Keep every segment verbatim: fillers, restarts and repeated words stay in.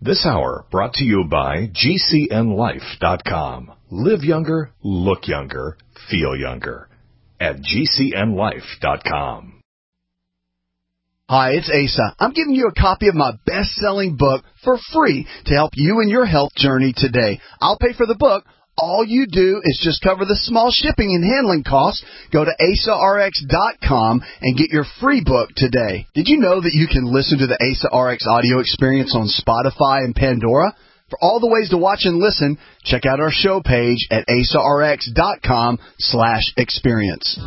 This hour brought to you by G C N life dot com. Live younger, look younger, feel younger at G C N life dot com. Hi, it's Asa. I'm giving you a copy of my best-selling book for free to help you in your health journey today. I'll pay for the book. All you do is just cover the small shipping and handling costs. Go to asa r x dot com and get your free book today. Did you know that you can listen to the Asa R X audio experience on Spotify and Pandora? For all the ways to watch and listen, check out our show page at asa r x dot com slash experience.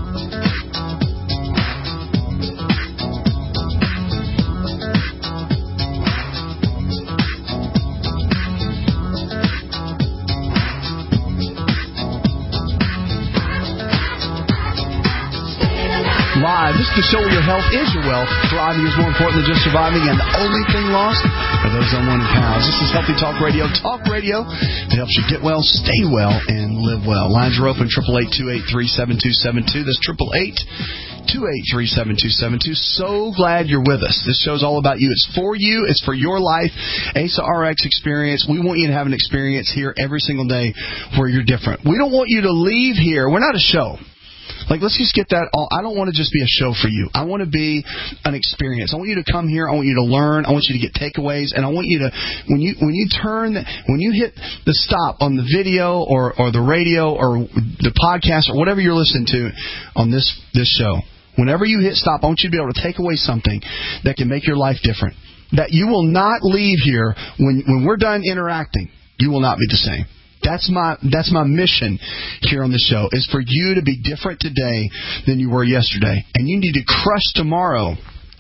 Live. This is the show where your health is your wealth. Thriving is more important than just surviving, and the only thing lost are those unwanted pounds. This is Healthy Talk Radio. Talk radio that helps you get well, stay well, and live well. Lines are open, eight eight eight, two eight three, seven two seven two. That's eight eight eight, two eight three, seven two seven two. So glad you're with us. This show's all about you. It's for you. It's for your life. Asa R X experience. We want you to have an experience here every single day where you're different. We don't want you to leave here. We're not a show. Like, let's just get that all. I don't want to just be a show for you. I want to be an experience. I want you to come here. I want you to learn. I want you to get takeaways. And I want you to, when you when you turn, when you hit the stop on the video or, or the radio or the podcast or whatever you're listening to on this, this show, whenever you hit stop, I want you to be able to take away something that can make your life different. That you will not leave here when when we're done interacting. You will not be the same. That's my that's my mission here on the show, is for you to be different today than you were yesterday. And you need to crush tomorrow,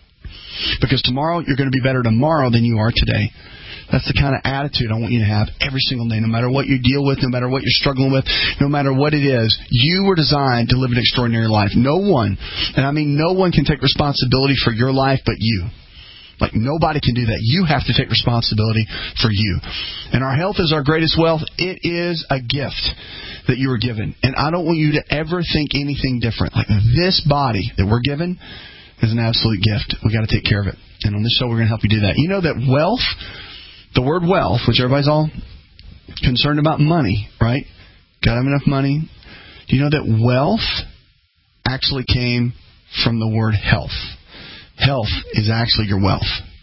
because tomorrow you're going to be better tomorrow than you are today. That's the kind of attitude I want you to have every single day, no matter what you deal with, no matter what you're struggling with, no matter what it is. You were designed to live an extraordinary life. No one, and I mean no one, can take responsibility for your life but you. Like, nobody can do that. You have to take responsibility for you. And our health is our greatest wealth. It is a gift that you were given. And I don't want you to ever think anything different. Like, this body that we're given is an absolute gift. We've got to take care of it. And on this show, we're going to help you do that. You know that wealth, the word wealth, which everybody's all concerned about money, right? Got to have enough money. Do you know that wealth actually came from the word health? Health is actually your wealth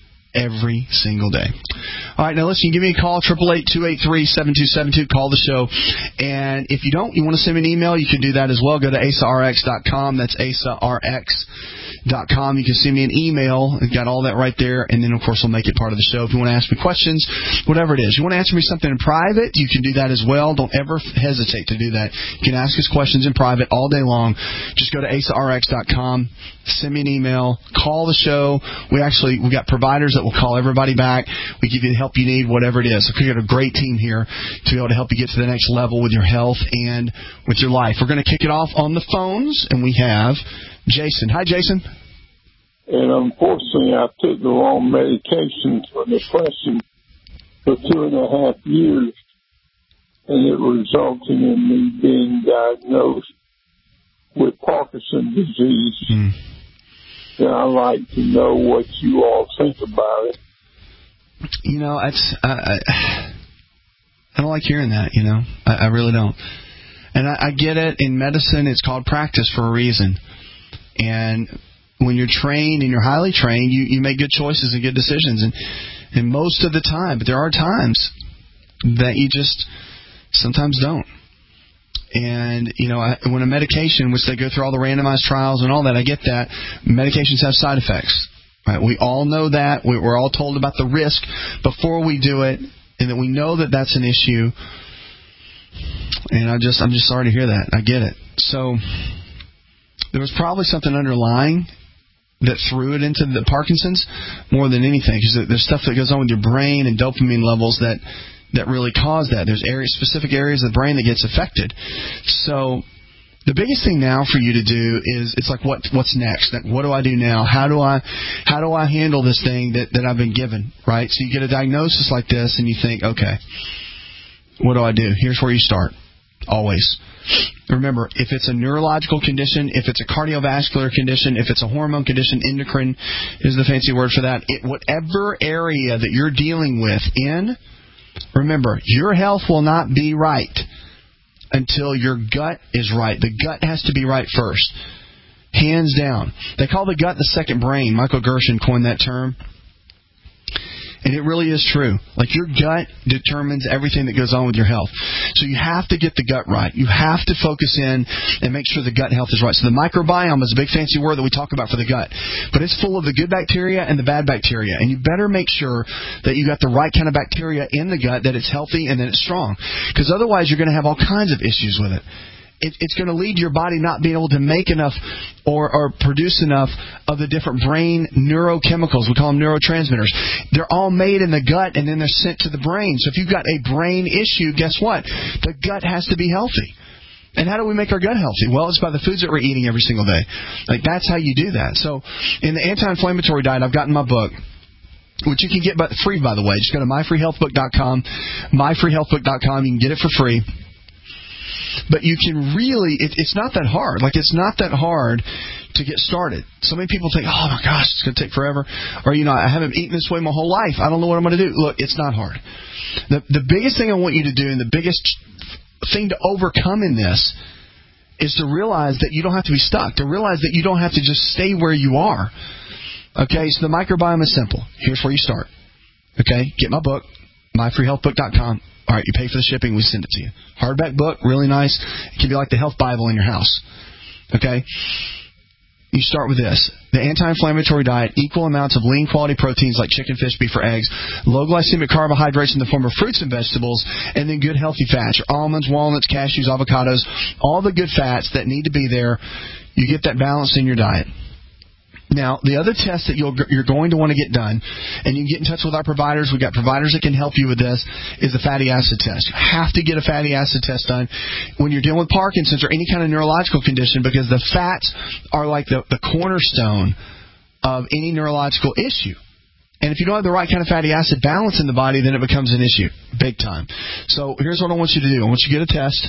every single day. All right, now listen, give me a call, eight eight eight, two eight three, seven two seven two. Call the show. And if you don't, you want to send me an email, you can do that as well. Go to asa r x dot com. That's asa r x dot com. You can send me an email. We've got all that right there. And then, of course, we'll make it part of the show. If you want to ask me questions, whatever it is. You want to answer me something in private, you can do that as well. Don't ever hesitate to do that. You can ask us questions in private all day long. Just go to asa r x dot com. Send me an email. Call the show. We actually, we got providers that will call everybody back. We give you the help you need, whatever it is. So we've got a great team here to be able to help you get to the next level with your health and with your life. We're going to kick it off on the phones, and we have Jason. Hi, Jason. And unfortunately, I took the wrong medication for depression for two and a half years, and it resulted in me being diagnosed with Parkinson's disease. Mm. And I'd like to know what you all think about it. You know, it's, uh, I, I don't like hearing that, you know. I, I really don't. And I, I get it. In medicine, it's called practice for a reason. And when you're trained and you're highly trained, you, you make good choices and good decisions. And, and most of the time, but there are times that you just sometimes don't. And, you know, I, when a medication, which they go through all the randomized trials and all that, I get that. Medications have side effects. Right? We all know that. We, we're all told about the risk before we do it, and that we know that that's an issue. And I just, I'm just sorry to hear that. I get it. So there was probably something underlying that threw it into the Parkinson's more than anything, because there's stuff that goes on with your brain and dopamine levels that that really cause that. There's areas, specific areas of the brain that gets affected. So the biggest thing now for you to do is, it's like, what what's next? What do I do now? How do I how do I handle this thing that, that I've been given, right? So you get a diagnosis like this and you think, okay, what do I do? Here's where you start. always. Remember, if it's a neurological condition, if it's a cardiovascular condition, if it's a hormone condition, endocrine is the fancy word for that, it, whatever area that you're dealing with in, remember, your health will not be right until your gut is right. The gut has to be right first. Hands down. They call the gut the second brain. Michael Gershon coined that term. And it really is true. Like, your gut determines everything that goes on with your health. So you have to get the gut right. You have to focus in and make sure the gut health is right. So the microbiome is a big fancy word that we talk about for the gut. But it's full of the good bacteria and the bad bacteria. And you better make sure that you got the right kind of bacteria in the gut, that it's healthy and that it's strong. Because otherwise you're going to have all kinds of issues with it. It, it's going to lead to your body not being able to make enough or, or produce enough of the different brain neurochemicals. We call them neurotransmitters. They're all made in the gut, and then they're sent to the brain. So if you've got a brain issue, guess what? The gut has to be healthy. And how do we make our gut healthy? Well, it's by the foods that we're eating every single day. Like, that's how you do that. So in the anti-inflammatory diet, I've gotten my book, which you can get free, by the way. Just go to my free health book dot com, my free health book dot com. You can get it for free. But you can really, it, it's not that hard. Like, it's not that hard to get started. So many people think, oh my gosh, it's going to take forever. Or, you know, I haven't eaten this way my whole life. I don't know what I'm going to do. Look, it's not hard. The, the biggest thing I want you to do, and the biggest thing to overcome in this, is to realize that you don't have to be stuck. To realize that you don't have to just stay where you are. Okay, so the microbiome is simple. Here's where you start. Okay, get my book, my free health book dot com. All right, you pay for the shipping, we send it to you. Hardback book, really nice. It can be like the health Bible in your house. Okay? You start with this. The anti-inflammatory diet, equal amounts of lean quality proteins like chicken, fish, beef, or eggs, low glycemic carbohydrates in the form of fruits and vegetables, and then good healthy fats, your almonds, walnuts, cashews, avocados, all the good fats that need to be there. You get that balance in your diet. Now, the other test that you'll, you're going to want to get done, and you can get in touch with our providers, we've got providers that can help you with this, is the fatty acid test. You have to get a fatty acid test done when you're dealing with Parkinson's or any kind of neurological condition, because the fats are like the, the cornerstone of any neurological issue. And if you don't have the right kind of fatty acid balance in the body, then it becomes an issue, big time. So here's what I want you to do. I want you to get a test.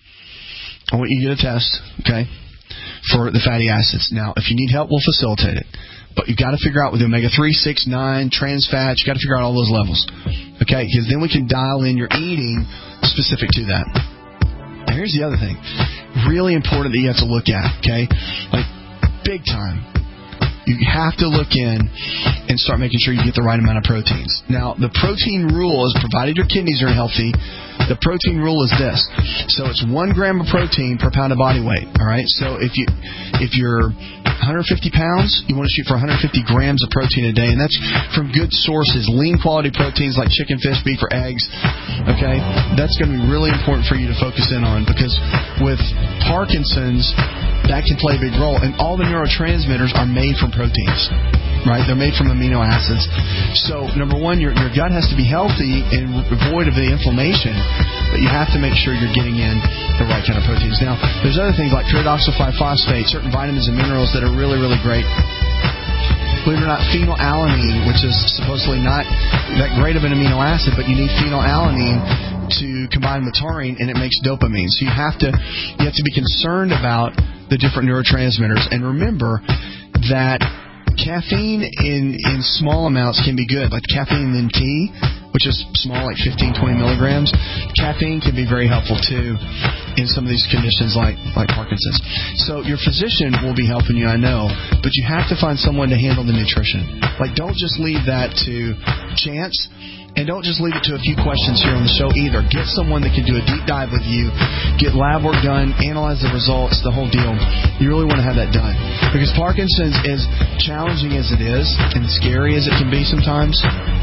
I want you to get a test, okay, for the fatty acids. Now, if you need help, we'll facilitate it. But you've got to figure out with the omega three, six, nine, trans fats, you've got to figure out all those levels. Okay? Because then we can dial in your eating specific to that. Now, here's the other thing. Really important that you have to look at, okay? Like, big time. You have to look in and start making sure you get the right amount of proteins. Now, the protein rule is, provided your kidneys are healthy, the protein rule is this. So it's one gram of protein per pound of body weight. All right. So if you if you're one hundred fifty pounds, you want to shoot for one hundred fifty grams of protein a day, and that's from good sources, lean quality proteins like chicken, fish, beef, or eggs. Okay, that's going to be really important for you to focus in on, because with Parkinson's, that can play a big role, and all the neurotransmitters are made from proteins. Right? They're made from amino acids. So, number one, your, your gut has to be healthy and void of the inflammation, but you have to make sure you're getting in the right kind of proteins. Now, there's other things like pyridoxal five phosphate, certain vitamins and minerals that are really, really great. Believe it or not, phenylalanine, which is supposedly not that great of an amino acid, but you need phenylalanine to combine with taurine, and it makes dopamine. So you have to you have to be concerned about the different neurotransmitters. And remember that caffeine in, in small amounts can be good, like caffeine in tea, which is small, like fifteen, twenty milligrams. Caffeine can be very helpful, too, in some of these conditions like, like Parkinson's. So your physician will be helping you, I know, but you have to find someone to handle the nutrition. Like, don't just leave that to chance, and don't just leave it to a few questions here on the show either. Get someone that can do a deep dive with you, get lab work done, analyze the results, the whole deal. You really want to have that done. Because Parkinson's, as challenging as it is, and scary as it can be sometimes,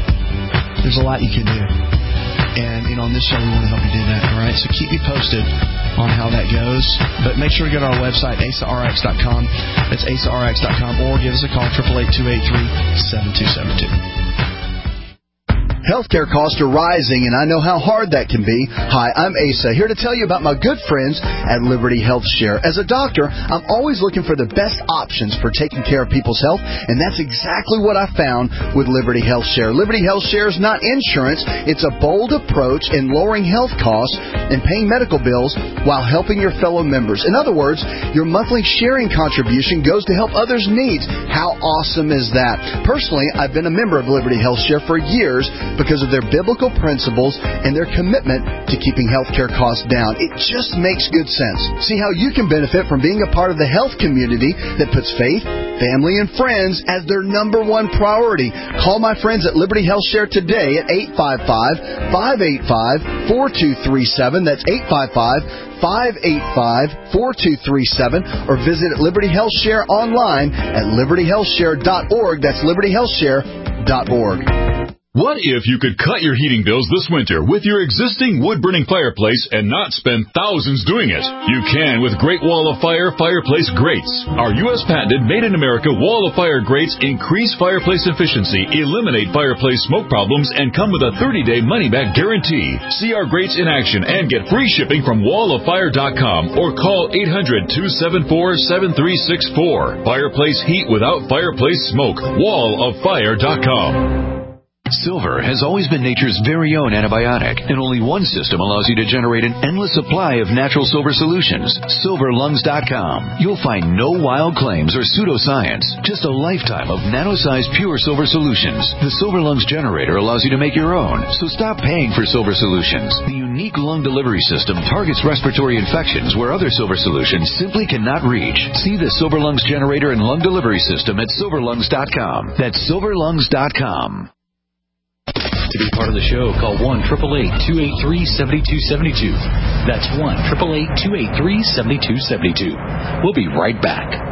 there's a lot you can do. And, you know, on this show, we want to help you do that, all right? So keep me posted on how that goes. But make sure to go to our website, asa r x dot com. That's asa r x dot com. Or give us a call, eight eight eight, two eight three, seven two seven two. Healthcare costs are rising, and I know how hard that can be. Hi, I'm Asa, here to tell you about my good friends at Liberty Health Share. As a doctor, I'm always looking for the best options for taking care of people's health, and that's exactly what I found with Liberty Health Share. Liberty Health Share is not insurance. It's a bold approach in lowering health costs and paying medical bills while helping your fellow members. In other words, your monthly sharing contribution goes to help others' needs. How awesome is that? Personally, I've been a member of Liberty Health Share for years because of their biblical principles and their commitment to keeping healthcare costs down. It just makes good sense. See how you can benefit from being a part of the health community that puts faith, family, and friends as their number one priority. Call my friends at Liberty Health Share today at eight five five, five eight five, four two three seven. That's eight five five, five eight five, four two three seven, or visit Liberty Health Share online at liberty health share dot org. That's liberty health share dot org. What if you could cut your heating bills this winter with your existing wood-burning fireplace and not spend thousands doing it? You can with Great Wall of Fire fireplace grates. Our U S patented made-in-America Wall of Fire grates increase fireplace efficiency, eliminate fireplace smoke problems, and come with a thirty-day money-back guarantee. See our grates in action and get free shipping from wall of fire dot com or call eight hundred, two seven four, seven three six four. Fireplace heat without fireplace smoke. wall of fire dot com. Silver has always been nature's very own antibiotic, and only one system allows you to generate an endless supply of natural silver solutions. silver lungs dot com. You'll find no wild claims or pseudoscience, just a lifetime of nano-sized pure silver solutions. The Silver Lungs generator allows you to make your own, so stop paying for silver solutions. The unique lung delivery system targets respiratory infections where other silver solutions simply cannot reach. See the Silver Lungs generator and lung delivery system at silver lungs dot com. That's silver lungs dot com. To be part of the show, call one eight eight eight, two eight three, seven two seven two. That's one eight eight eight, two eight three, seven two seven two. We'll be right back.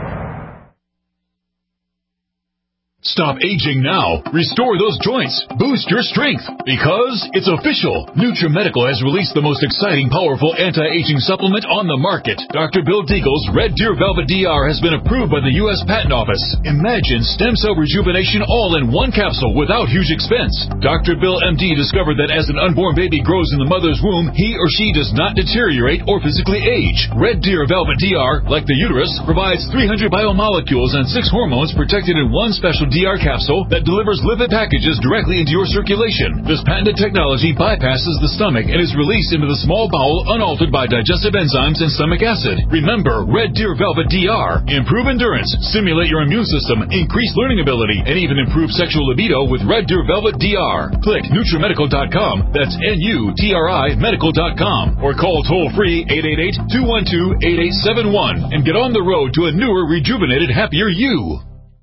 Stop aging now. Restore those joints. Boost your strength. Because it's official. NutriMedical has released the most exciting, powerful anti-aging supplement on the market. Doctor Bill Deagle's Red Deer Velvet D R has been approved by the U S Patent Office. Imagine stem cell rejuvenation all in one capsule without huge expense. Doctor Bill M D discovered that as an unborn baby grows in the mother's womb, he or she does not deteriorate or physically age. Red Deer Velvet D R, like the uterus, provides three hundred biomolecules and six hormones protected in one special D R capsule that delivers lipid packages directly into your circulation. This patented technology bypasses the stomach and is released into the small bowel unaltered by digestive enzymes and stomach acid. Remember, Red Deer Velvet D R. Improve endurance, stimulate your immune system, increase learning ability, and even improve sexual libido with Red Deer Velvet D R. Click NutriMedical dot com. That's N U T R I medical dot com. Or call toll-free eight eight eight, two one two, eight eight seven one and get on the road to a newer, rejuvenated, happier you.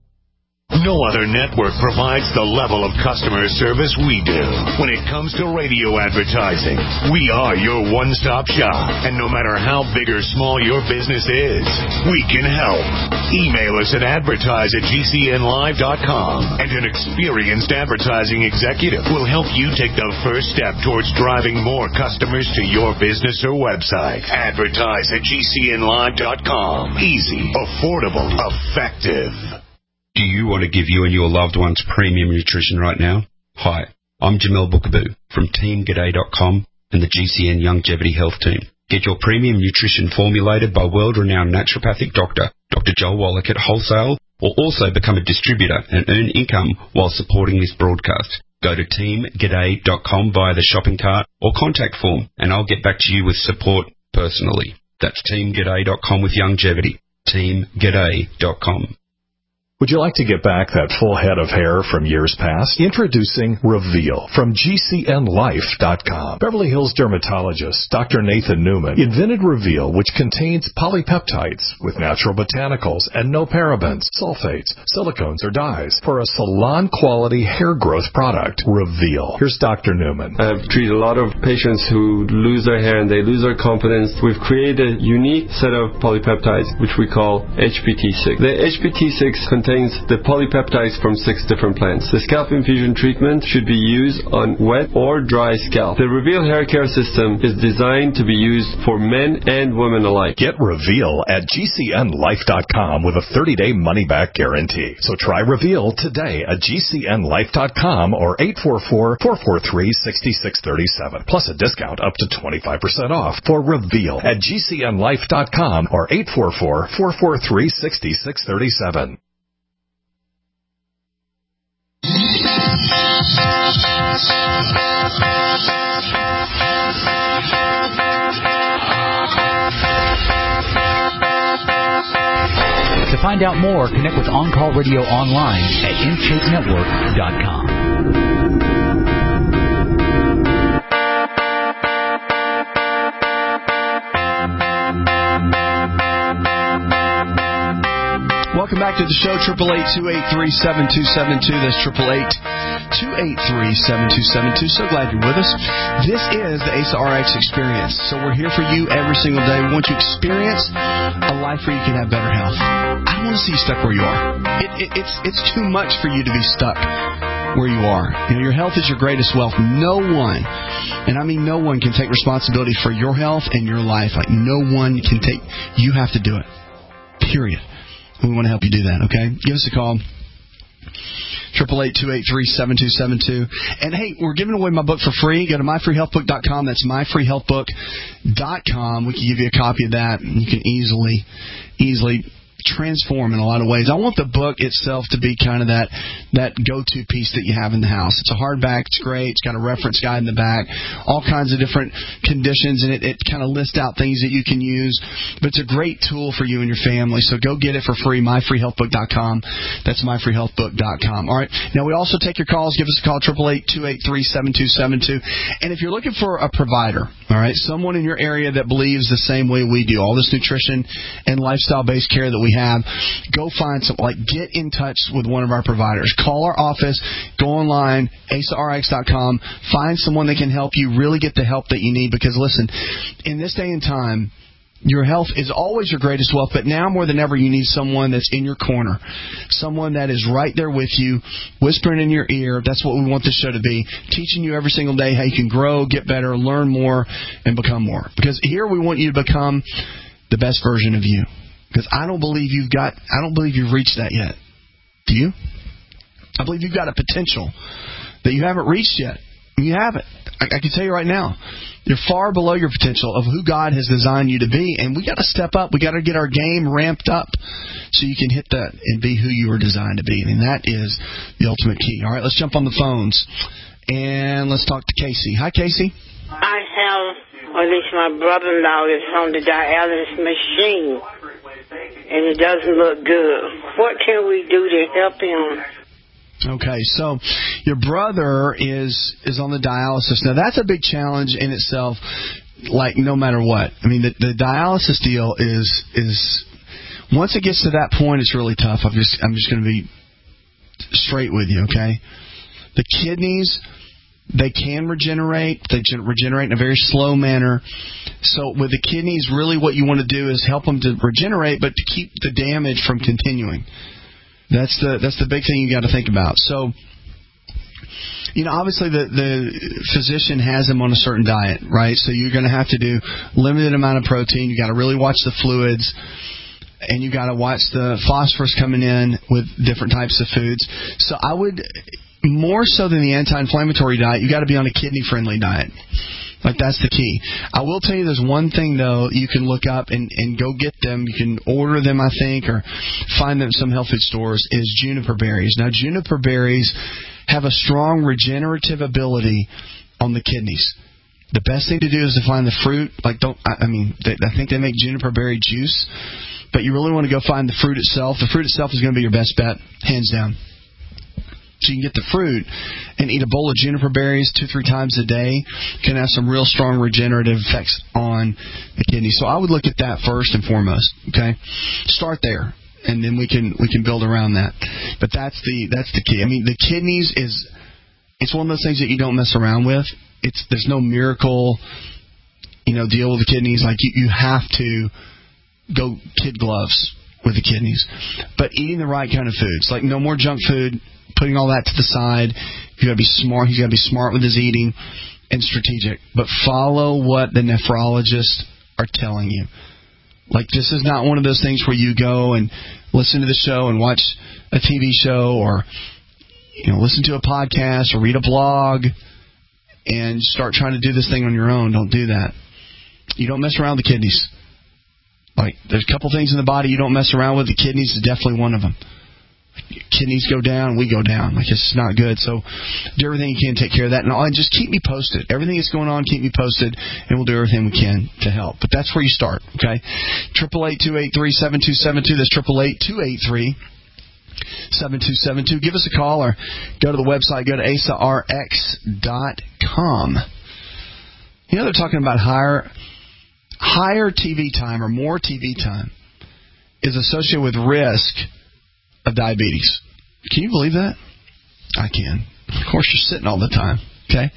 No other network provides the level of customer service we do. When it comes to radio advertising, we are your one-stop shop. And no matter how big or small your business is, we can help. Email us at advertise at G C N live dot com, and an experienced advertising executive will help you take the first step towards driving more customers to your business or website. Advertise at G C N live dot com. Easy, affordable, effective. Do you want to give you and your loved ones premium nutrition right now? Hi, I'm Jamel Bookaboo from Team G'day dot com and the G C N Longevity Health Team. Get your premium nutrition formulated by world-renowned naturopathic doctor, Doctor Joel Wallach at wholesale, or also become a distributor and earn income while supporting this broadcast. Go to Team G'day dot com via the shopping cart or contact form, and I'll get back to you with support personally. That's Team G'day dot com with longevity. Team G'day dot com. Would you like to get back that full head of hair from years past? Introducing Reveal from G C N life dot com. Beverly Hills dermatologist Doctor Nathan Newman invented Reveal, which contains polypeptides with natural botanicals and no parabens, sulfates, silicones, or dyes for a salon-quality hair growth product. Reveal. Here's Doctor Newman. I've treated a lot of patients who lose their hair and they lose their confidence. We've created a unique set of polypeptides, which we call H P T six. The H P T six contains contains the polypeptides from six different plants. The scalp infusion treatment should be used on wet or dry scalp. The Reveal Hair Care System is designed to be used for men and women alike. Get Reveal at G C N life dot com with a thirty-day money-back guarantee. So try Reveal today at G C N life dot com or eight four four, four four three, six six three seven. Plus a discount up to twenty-five percent off for Reveal at G C N life dot com or eight four four, four four three, six six three seven. To find out more, connect with On Call Radio online at in shape network dot com. Welcome back to the show, eight eight eight, two eight three, seven two seven two. That's eight eight eight, two eight three, seven two seven two. So glad you're with us. This is the A S A R X experience. So we're here for you every single day. We want you to experience a life where you can have better health. I don't want to see you stuck where you are. It, it, it's, it's too much for you to be stuck where you are. You know, your health is your greatest wealth. No one, and I mean no one, can take responsibility for your health and your life. Like no one can take, you have to do it. Period. We want to help you do that, okay? Give us a call. eight eight eight, two eight three, seven two seven two. And, hey, we're giving away my book for free. Go to my free health book dot com. That's my free health book dot com. We can give you a copy of that. You can easily, easily transform in a lot of ways. I want the book itself to be kind of that that go-to piece that you have in the house. It's a hardback. It's great. It's got a reference guide in the back, all kinds of different conditions, and it, it kind of lists out things that you can use. But it's a great tool for you and your family. So go get it for free, my free health book dot com. That's my free health book dot com. All right. Now, we also take your calls. Give us a call, eight eight eight, two eight three, seven two seven two. And if you're looking for a provider, all right, someone in your area that believes the same way we do, all this nutrition and lifestyle-based care that we have, go find some, like, get in touch with one of our providers. Call our office, go online, A S A R X dot com, find someone that can help you really get the help that you need. Because, listen, in this day and time, your health is always your greatest wealth, but now more than ever, you need someone that's in your corner, someone that is right there with you, whispering in your ear. That's what we want this show to be, teaching you every single day how you can grow, get better, learn more, and become more. Because here we want you to become the best version of you. Because I don't believe you've got, I don't believe you've reached that yet. Do you? I believe you've got a potential that you haven't reached yet. You haven't. I, I can tell you right now, you're far below your potential of who God has designed you to be, and we got to step up. We got to get our game ramped up so you can hit that and be who you were designed to be. And that is the ultimate key. All right, let's jump on the phones and let's talk to Casey. Hi, Casey. I have, or at least my brother-in-law is on the dialysis machine, and it doesn't look good. What can we do to help him? Okay, so your brother is is on the dialysis. Now, that's a big challenge in itself, like no matter what. I mean, the, the dialysis deal is, is once it gets to that point, it's really tough. I'm just, I'm just going to be straight with you, okay? The kidneys, they can regenerate. They regenerate in a very slow manner. So with the kidneys, really what you want to do is help them to regenerate, but to keep the damage from continuing. That's the that's the big thing you got to think about. So, you know, obviously the, the physician has him on a certain diet, right? So you're going to have to do limited amount of protein. You got to really watch the fluids, and you got to watch the phosphorus coming in with different types of foods. So I would, more so than the anti-inflammatory diet, you got to be on a kidney-friendly diet. Like, that's the key. I will tell you there's one thing, though, you can look up and, and go get them. You can order them, I think, or find them at some health food stores, is juniper berries. Now, juniper berries have a strong regenerative ability on the kidneys. The best thing to do is to find the fruit. Like, don't, I, I mean, they, I think they make juniper berry juice, but you really want to go find the fruit itself. The fruit itself is going to be your best bet, hands down. So you can get the fruit and eat a bowl of juniper berries two, three times a day. Can have some real strong regenerative effects on the kidney. So I would look at that first and foremost. Okay, start there, and then we can we can build around that. But that's the that's the key. I mean, the kidneys is it's one of those things that you don't mess around with. It's there's no miracle, you know, deal with the kidneys. Like you, you have to go kid gloves with the kidneys. But eating the right kind of foods, like no more junk food, putting all that to the side. You got to be smart. He's got to be smart with his eating and strategic. But follow what the nephrologists are telling you. Like, this is not one of those things where you go and listen to the show and watch a T V show or, you know, listen to a podcast or read a blog and start trying to do this thing on your own. Don't do that. You don't mess around with the kidneys. Like, there's a couple things in the body you don't mess around with. The kidneys is definitely one of them. Kidneys go down, we go down. Like, it's not good. So do everything you can to take care of that. And, and just keep me posted. Everything that's going on, keep me posted, and we'll do everything we can to help. But that's where you start, okay? eight eight eight, two eight three, seven two seven two. That's eight eight eight, two eight three, seven two seven two. Give us a call or go to the website. Go to A S A R X dot com. You know, they're talking about higher... Higher T V time or more T V time is associated with risk of diabetes. Can you believe that? I can. Of course, you're sitting all the time. Okay?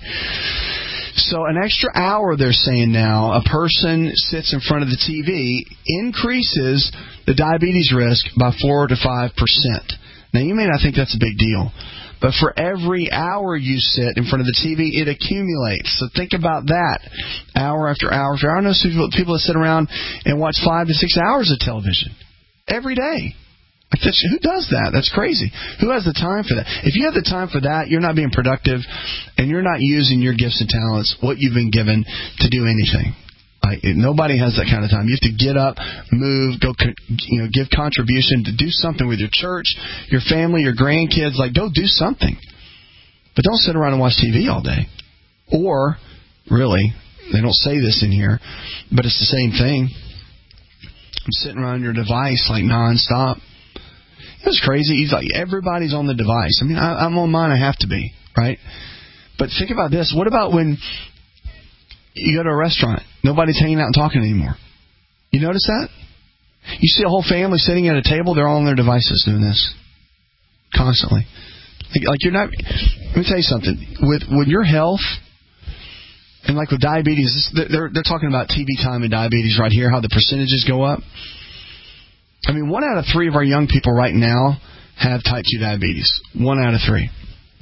So an extra hour, they're saying now, a person sits in front of the T V increases the diabetes risk by four to five percent. Now, you may not think that's a big deal. But for every hour you sit in front of the T V, it accumulates. So think about that. Hour after hour after hour. I know some people, people that sit around and watch five to six hours of television every day. Like that's, who does that? That's crazy. Who has the time for that? If you have the time for that, you're not being productive, and you're not using your gifts and talents, what you've been given, to do anything. Like, nobody has that kind of time. You have to get up, move, go, you know, give contribution, to do something with your church, your family, your grandkids. Like, go do something. But don't sit around and watch T V all day. Or, really, they don't say this in here, but it's the same thing. I'm sitting around your device like nonstop. It was crazy. He's like, everybody's on the device. I mean, I, I'm on mine. I have to be, right? But think about this. What about when you go to a restaurant, nobody's hanging out and talking anymore? You notice that? You see a whole family sitting at a table, they're all on their devices doing this constantly. Like, like you're not. Let me tell you something. With with your health, and like with diabetes, they're they're talking about T V time and diabetes right here. How the percentages go up. I mean, one out of three of our young people right now have type two diabetes. One out of three.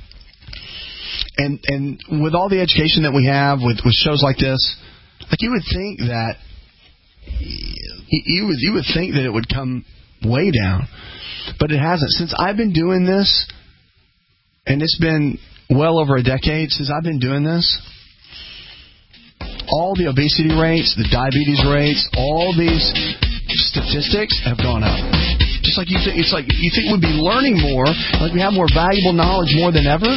And and with all the education that we have, with, with shows like this, like you would think that you would you would think that it would come way down, but it hasn't. Since I've been doing this, and it's been well over a decade since I've been doing this, all the obesity rates, the diabetes rates, all these statistics have gone up. Just like you think, it's like you think we'd be learning more, like we have more valuable knowledge more than ever.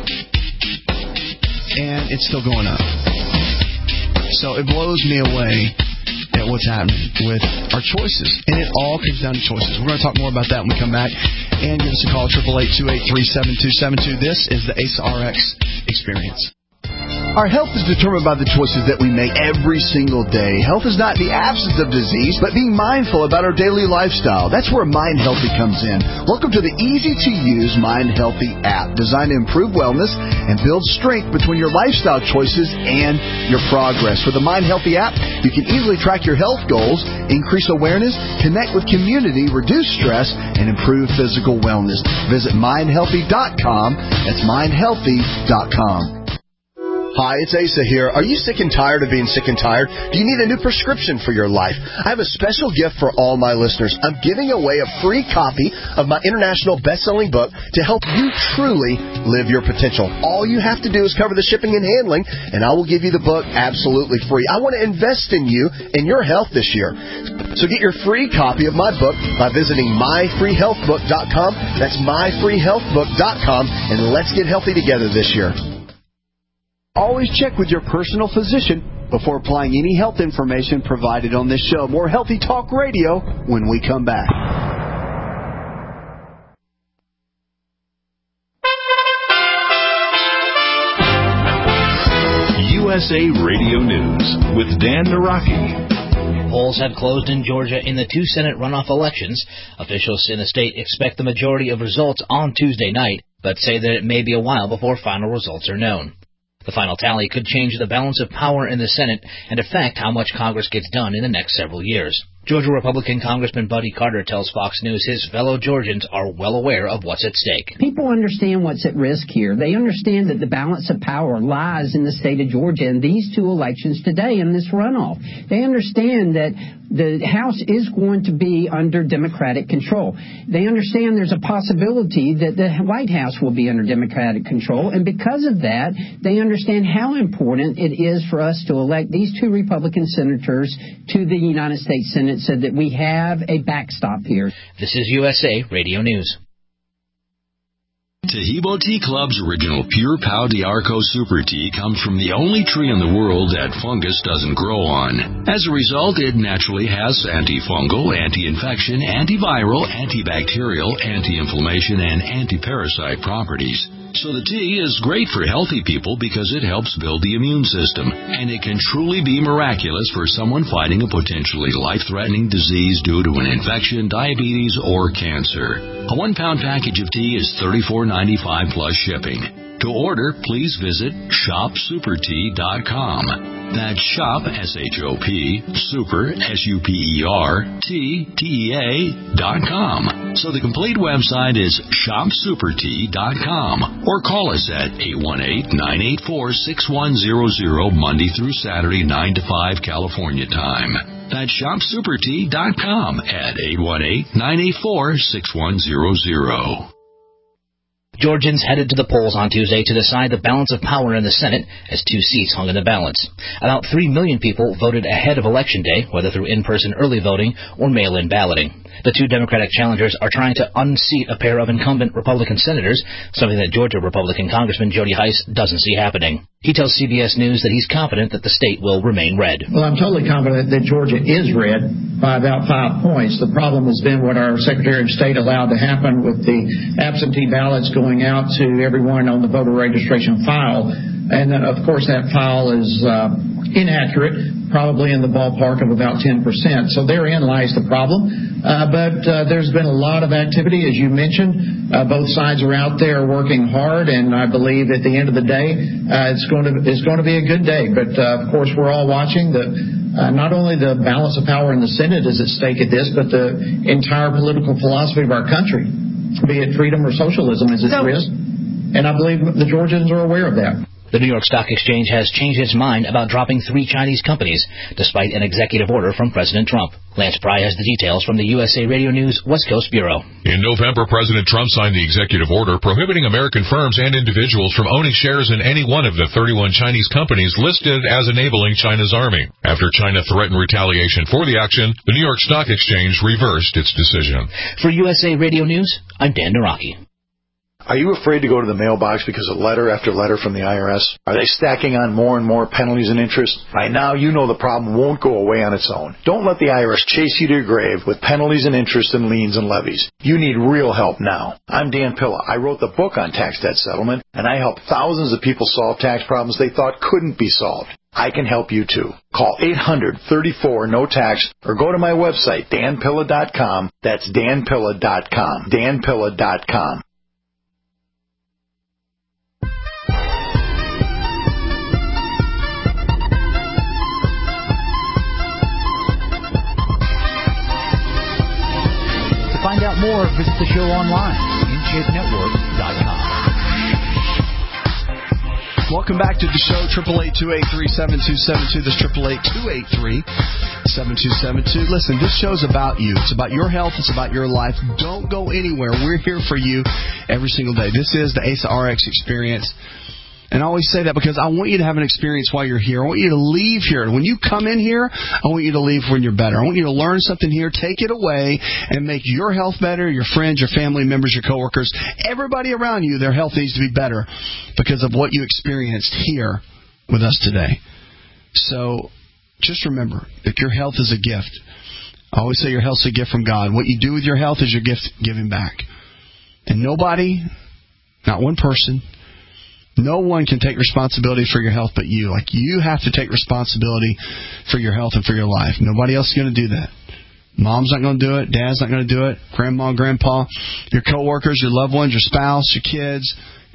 And it's still going up. So it blows me away at what's happening with our choices. And it all comes down to choices. We're going to talk more about that when we come back. And give us a call, eight eight eight, two eight three, seven two seven two. This is the A C E R X Experience. Our health is determined by the choices that we make every single day. Health is not the absence of disease, but being mindful about our daily lifestyle. That's where Mind Healthy comes in. Welcome to the easy-to-use Mind Healthy app, designed to improve wellness and build strength between your lifestyle choices and your progress. With the Mind Healthy app, you can easily track your health goals, increase awareness, connect with community, reduce stress, and improve physical wellness. Visit mind healthy dot com. That's mind healthy dot com. Hi, it's Asa here. Are you sick and tired of being sick and tired? Do you need a new prescription for your life? I have a special gift for all my listeners. I'm giving away a free copy of my international best-selling book to help you truly live your potential. All you have to do is cover the shipping and handling, and I will give you the book absolutely free. I want to invest in you and your health this year. So get your free copy of my book by visiting my free health book dot com. That's my free health book dot com, and let's get healthy together this year. Always check with your personal physician before applying any health information provided on this show. More Healthy Talk Radio when we come back. U S A Radio News with Dan Naraki. Polls have closed in Georgia in the two Senate runoff elections. Officials in the state expect the majority of results on Tuesday night, but say that it may be a while before final results are known. The final tally could change the balance of power in the Senate and affect how much Congress gets done in the next several years. Georgia Republican Congressman Buddy Carter tells Fox News his fellow Georgians are well aware of what's at stake. People understand what's at risk here. They understand that the balance of power lies in the state of Georgia in these two elections today in this runoff. They understand that the House is going to be under Democratic control. They understand there's a possibility that the White House will be under Democratic control, and because of that, they understand how important it is for us to elect these two Republican senators to the United States Senate so that we have a backstop here. This is U S A Radio News. Tahibo Tea Club's original Pure Pau d'Arco Super Tea comes from the only tree in the world that fungus doesn't grow on. As a result, it naturally has antifungal, anti-infection, antiviral, antibacterial, anti-inflammation, and anti-parasite properties. So the tea is great for healthy people because it helps build the immune system, and it can truly be miraculous for someone fighting a potentially life-threatening disease due to an infection, diabetes, or cancer. A one-pound package of tea is thirty-four ninety-five plus shipping. To order, please visit shop super tea dot com. That's shop, S H O P, super, S U P E R, T, T E A, dot com. So the complete website is shop super tea dot com. Or call us at eight one eight, nine eight four, six one zero zero, Monday through Saturday, nine to five, California time. That's shop super tea dot com at eight one eight, nine eight four, six one zero zero. Georgians headed to the polls on Tuesday to decide the balance of power in the Senate as two seats hung in the balance. About three million people voted ahead of Election Day, whether through in-person early voting or mail-in balloting. The two Democratic challengers are trying to unseat a pair of incumbent Republican senators, something that Georgia Republican Congressman Jody Hice doesn't see happening. He tells C B S News that he's confident that the state will remain red. Well, I'm totally confident that Georgia is red by about five points. The problem has been what our Secretary of State allowed to happen with the absentee ballots going out to everyone on the voter registration file. And, uh, of course, that file is uh, inaccurate, probably in the ballpark of about ten percent. So therein lies the problem. Uh, but uh, there's been a lot of activity, as you mentioned. Uh, both sides are out there working hard, and I believe at the end of the day, uh, it's going to it's going to be a good day. But, uh, of course, we're all watching. The uh, not only the balance of power in the Senate is at stake at this, but the entire political philosophy of our country, be it freedom or socialism, is at risk. And I believe the Georgians are aware of that. The New York Stock Exchange has changed its mind about dropping three Chinese companies, despite an executive order from President Trump. Lance Pry has the details from the U S A Radio News West Coast Bureau. In November, President Trump signed the executive order prohibiting American firms and individuals from owning shares in any one of the thirty-one Chinese companies listed as enabling China's army. After China threatened retaliation for the action, the New York Stock Exchange reversed its decision. For U S A Radio News, I'm Dan Naraki. Are you afraid to go to the mailbox because of letter after letter from the I R S? Are they stacking on more and more penalties and interest? By now, you know the problem won't go away on its own. Don't let the I R S chase you to your grave with penalties and interest and liens and levies. You need real help now. I'm Dan Pilla. I wrote the book on tax debt settlement, and I helped thousands of people solve tax problems they thought couldn't be solved. I can help you too. Call eight hundred, thirty-four, no tax or go to my website, dan pilla dot com. That's dan pilla dot com. dan pilla dot com. Find out more, visit the show online, in shape network dot com. Welcome back to the show, eight eight eight, two eight three, seven two seven two. This eight eight eight, two eight three, seven two seven two. Listen, this show's about you. It's about your health. It's about your life. Don't go anywhere. We're here for you every single day. This is the A S A R X experience. And I always say that because I want you to have an experience while you're here. I want you to leave here. When you come in here, I want you to leave when you're better. I want you to learn something here, take it away, and make your health better, your friends, your family members, your coworkers, everybody around you, their health needs to be better because of what you experienced here with us today. So just remember that your health is a gift. I always say your health's a gift from God. What you do with your health is your gift giving back. And nobody, not one person, no one can take responsibility for your health but you. Like, you have to take responsibility for your health and for your life. Nobody else is going to do that. Mom's not going to do it. Dad's not going to do it. Grandma, grandpa, your coworkers, your loved ones, your spouse, your kids,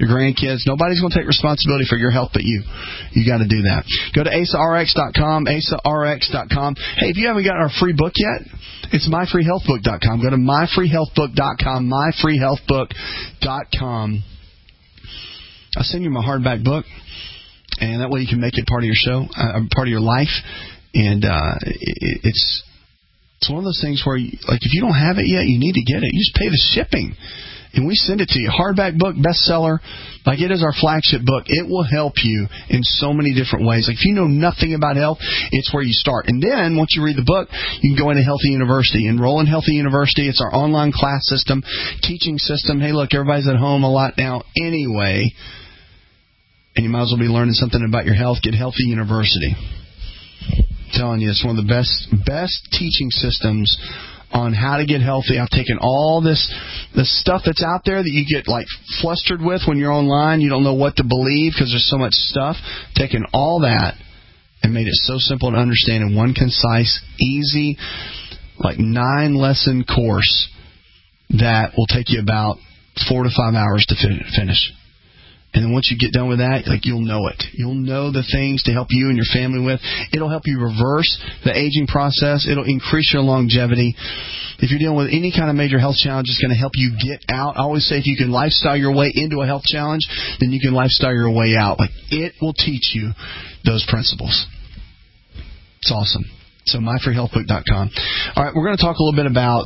your grandkids. Nobody's going to take responsibility for your health but you. You got to do that. Go to asa r x dot com, asa r x dot com. Hey, if you haven't got our free book yet, it's my free health book dot com. Go to my free health book dot com, my free health book dot com. I'll send you my hardback book, and that way you can make it part of your show, uh, part of your life. And uh, it, it's it's one of those things where, you, like, if you don't have it yet, you need to get it. You just pay the shipping, and we send it to you. Hardback book, bestseller, like it is our flagship book. It will help you in so many different ways. Like if you know nothing about health, it's where you start. And then once you read the book, you can go into Healthy University. Enroll in Healthy University. It's our online class system, teaching system. Hey, look, everybody's at home a lot now anyway, and you might as well be learning something about your health. Get Healthy University. I'm telling you, it's one of the best best teaching systems on how to get healthy. I've taken all this the stuff that's out there that you get like flustered with when you're online. You don't know what to believe because there's so much stuff. Taken all that and made it so simple to understand in one concise, easy, like nine lesson course that will take you about four to five hours to fin- finish. And then once you get done with that, like you'll know it. You'll know the things to help you and your family with. It'll help you reverse the aging process. It'll increase your longevity. If you're dealing with any kind of major health challenge, it's going to help you get out. I always say if you can lifestyle your way into a health challenge, then you can lifestyle your way out. Like it will teach you those principles. It's awesome. So my free health book dot com. All right, we're going to talk a little bit about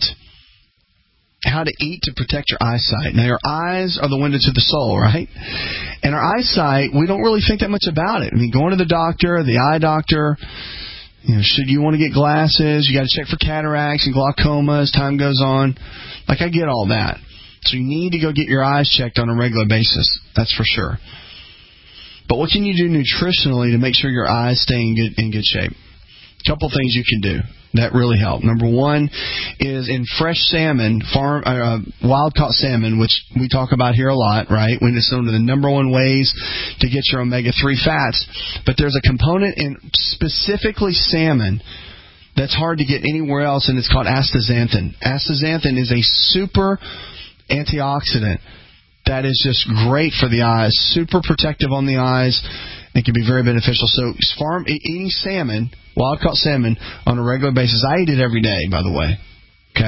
how to eat to protect your eyesight. Now, your eyes are the window to the soul, right? And our eyesight, we don't really think that much about it. I mean, going to the doctor, the eye doctor, you know, should you want to get glasses? You got to check for cataracts and glaucoma as time goes on. Like, I get all that. So you need to go get your eyes checked on a regular basis. That's for sure. But what can you do nutritionally to make sure your eyes stay in good in good shape? A couple things you can do that really help. Number one is in fresh salmon, farm uh, wild-caught salmon, which we talk about here a lot, right? When it's one of the number one ways to get your omega three fats. But there's a component in specifically salmon that's hard to get anywhere else, and it's called astaxanthin. Astaxanthin is a super antioxidant that is just great for the eyes, super protective on the eyes. It can be very beneficial. So farm eating salmon, wild-caught salmon, on a regular basis. I eat it every day, by the way. Okay?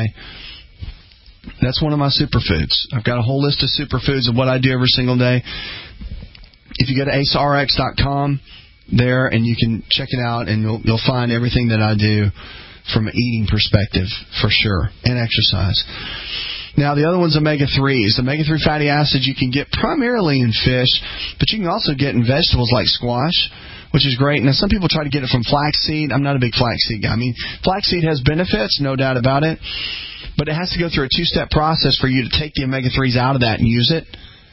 That's one of my superfoods. I've got a whole list of superfoods of what I do every single day. If you go to asa r x dot com there, and you can check it out, and you'll, you'll find everything that I do from an eating perspective, for sure, and exercise. Now, the other one's omega threes. Omega three fatty acids you can get primarily in fish, but you can also get in vegetables like squash, which is great. Now, some people try to get it from flaxseed. I'm not a big flaxseed guy. I mean, flaxseed has benefits, no doubt about it, but it has to go through a two-step process for you to take the omega threes out of that and use it.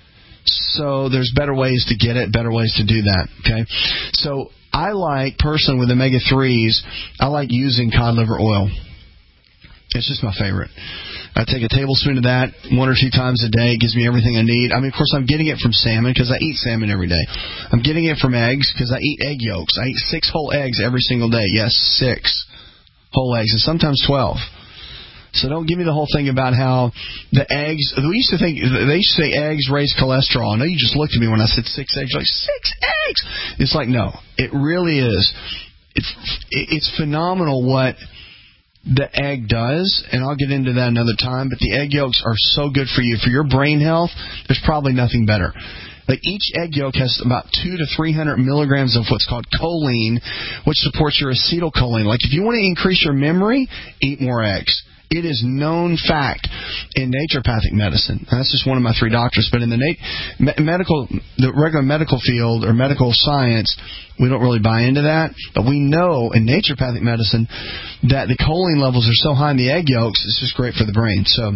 So there's better ways to get it, better ways to do that, okay? So I like, personally, with omega threes, I like using cod liver oil. It's just my favorite. I take a tablespoon of that one or two times a day. It gives me everything I need. I mean, of course, I'm getting it from salmon because I eat salmon every day. I'm getting it from eggs because I eat egg yolks. I eat six whole eggs every single day. Yes, six whole eggs, and sometimes twelve. So don't give me the whole thing about how the eggs, we used to think, they used to say eggs raise cholesterol. I know you just looked at me when I said six eggs. You're like, six eggs? It's like, no, it really is. It's, it's phenomenal what the egg does, and I'll get into that another time, but the egg yolks are so good for you. For your brain health, there's probably nothing better. Like each egg yolk has about two to three hundred milligrams of what's called choline, which supports your acetylcholine. Like if you want to increase your memory, eat more eggs. It is known fact in naturopathic medicine. That's just one of my three doctors. But in the nat- medical, the regular medical field or medical science, we don't really buy into that. But we know in naturopathic medicine that the choline levels are so high in the egg yolks, it's just great for the brain. So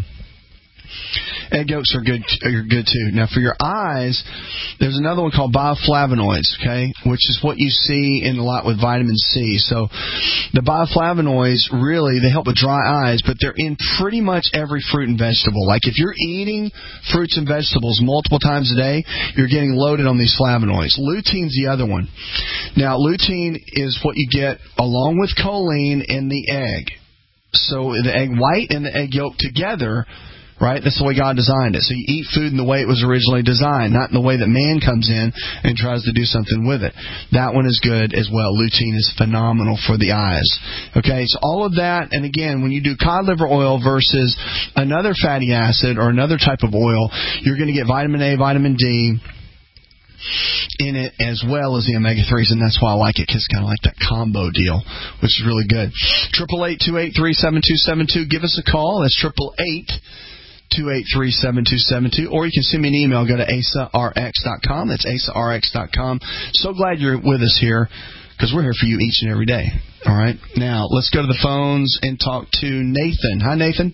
egg yolks are good, are good too. Now, for your eyes, there's another one called bioflavonoids, okay, which is what you see in a lot with vitamin C. So the bioflavonoids, really, they help with dry eyes, but they're in pretty much every fruit and vegetable. Like if you're eating fruits and vegetables multiple times a day, you're getting loaded on these flavonoids. Lutein's the other one. Now, lutein is what you get along with choline in the egg. So the egg white and the egg yolk together right? That's the way God designed it. So you eat food in the way it was originally designed, not in the way that man comes in and tries to do something with it. That one is good as well. Lutein is phenomenal for the eyes. Okay, so all of that, and again, when you do cod liver oil versus another fatty acid or another type of oil, you're going to get vitamin A, vitamin D in it, as well as the omega threes, and that's why I like it, because it's kind of like that combo deal, which is really good. Triple eight two eight three seven two seven two. Give us a call. That's triple eight two eight three seven two seven two, or you can send me an email. Go to asa r x dot com. That's asa r x dot com. So glad you're with us here, because we're here for you each and every day. All right, now let's go to the phones and talk to Nathan. Hi, Nathan.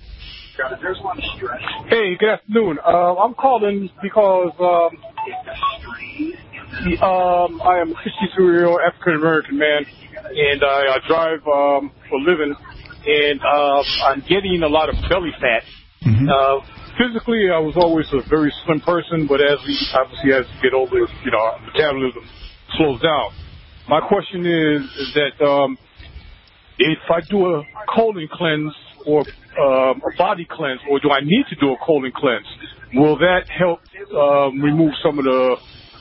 Hey, good afternoon. Uh, I'm calling because um, um, I am a sixty-three-year-old African-American man, and I, I drive um, for a living, and uh, I'm getting a lot of belly fat. Mm-hmm. Uh, physically, I was always a very slim person, but as we obviously as you get older, you know, metabolism slows down. My question is, is that um, if I do a colon cleanse or um, a body cleanse, or do I need to do a colon cleanse? Will that help um, remove some of the